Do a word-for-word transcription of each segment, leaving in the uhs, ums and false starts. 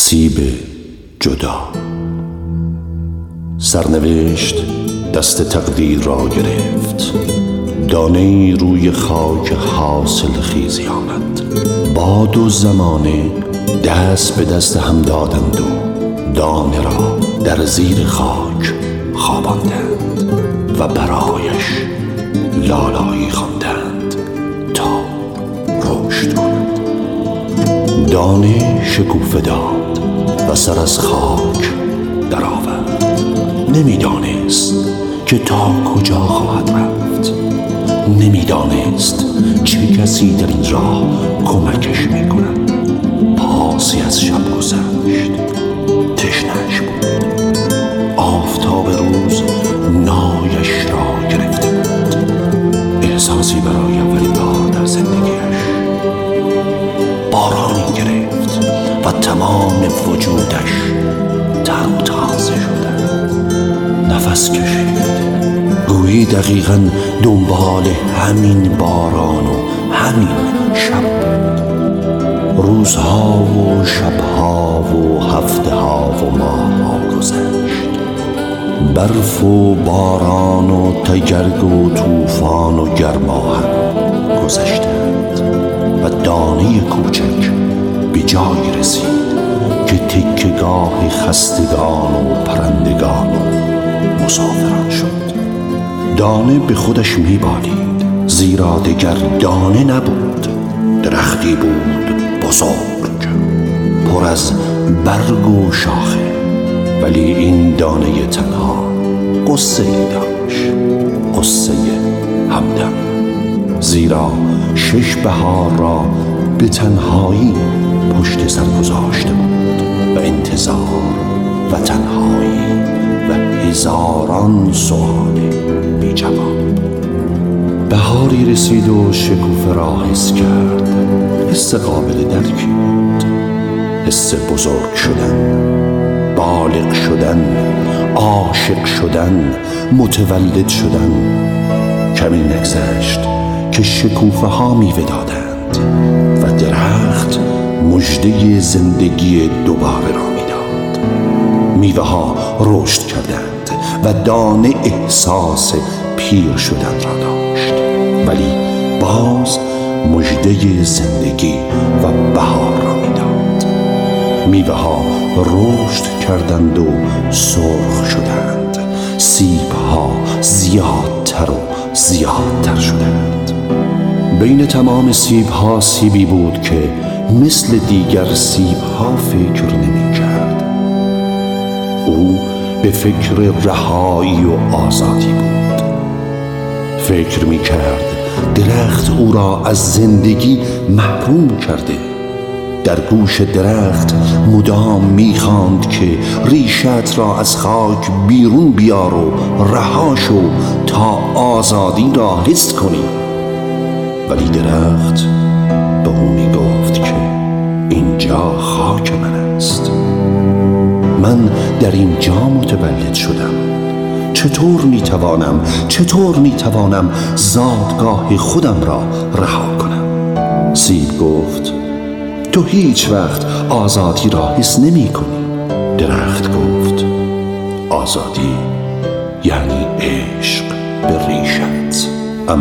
سیب جدا. سرنوشت دست تقدیر را گرفت، دانه روی خاک حاصل خیزی آمد. باد و زمانه دست به دست هم دادند و دانه را در زیر خاک خواباندند و برایش لالایی خواندند تا رشد کند. دانه شکوفه داد و سر از خاک درآورد. نمیدانست که تا کجا خواهد رفت، نمیدانست چه کسی در این راه کمکش میکند. پاسی از شب گذشت، تشنه‌اش بود. آفتاب روز نایش را گرفته بود. احساسی برای اولین بار در زندگیش. بارانی گرفت و تمام وجودش تر و تازه شده. نفس کشید، گویی دقیقاً دنبال همین باران و همین شب بود. روزها و شبها و هفته ها و ماه ها گذشت. برف و باران و تگرگ و طوفان و گرما هم گذشتند و دانه کوچک به جایی رسید که تکه‌گاه خستگان و پرندگان و مسافران شد. دانه به خودش میبالید، زیرا دگر دانه نبود. درختی بود بزرگ، پر از برگ و شاخه، ولی این دانه تنها قصه ای داشت، قصه همدم. زیرا شش بهار را به تنهایی پشت سر گذاشته بود و انتظار و تنهایی و هزاران سؤال بی جواب. بهاری رسید و شکوفه را حس کرد. حس قابل درکی بود، حس بزرگ شدن، بالغ شدن، عاشق شدن، متولد شدن. کمی نگذشت که شکوفه ها میوه دادند و درخت مژده زندگی دوباره را میداد. میوه ها رشد کردند و دانه احساس پیر شدن را داشت، ولی باز مژده زندگی و بهار را میداد. میوه ها رشد کردند و سرخ شدند. سیب ها زیادتر و زیادتر شدند. بین تمام سیب ها سیبی بود که مثل دیگر سیب ها فکر نمی کرد. او به فکر رهایی و آزادی بود. فکر می کرد درخت او را از زندگی محروم کرده. در گوش درخت مدام می‌خواند که ریشت را از خاک بیرون بیار و رها شو تا آزادی را حس کنی. ولی درخت به او میگفت که اینجا خاک من است. من در اینجا متولد شدم. چطور میتوانم چطور میتوانم زادگاه خودم را رها کنم؟ سیب گفت تو هیچ وقت آزادی را حس نمی کنی. درخت گفت آزادی یعنی عشق به ریشت. اما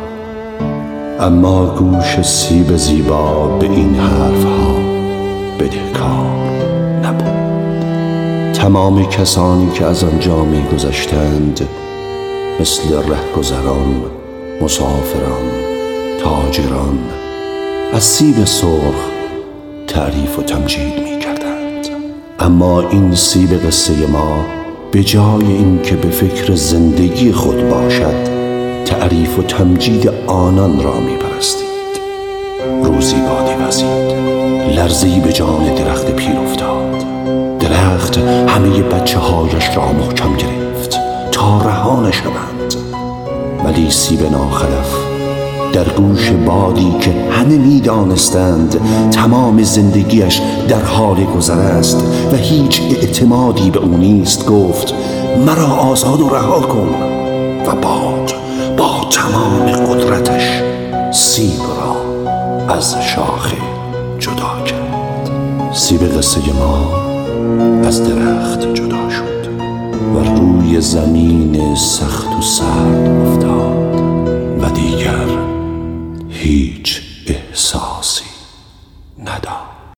اما گوش سیب زیبا به این حرفها بدهکار نبود. تمام کسانی که از آنجا می گذشتند مثل رهگذران، مسافران، تاجران از سیب سرخ تعریف و تمجید می کردند. اما این سیب قصه ما به جای این که به فکر زندگی خود باشد، تعریف و تمجید آنان را می پرستید. روزی بادی وزید، لرزه‌ای به جان درخت پیر افتاد. درخت همه بچه هایش را محکم گرفت تا رها نشوند. ولی سیب ناخلف در گوش بادی که همه می دانستند تمام زندگیش در حال گذر است و هیچ اعتمادی به او نیست، گفت مرا آزاد و رها کن. و باد با تمام قدرتش سیب را از شاخه جدا کرد. سیب قصه ما از درخت جدا شد و روی زمین سخت و سرد افتاد و دیگر هیچ احساسی نداشت.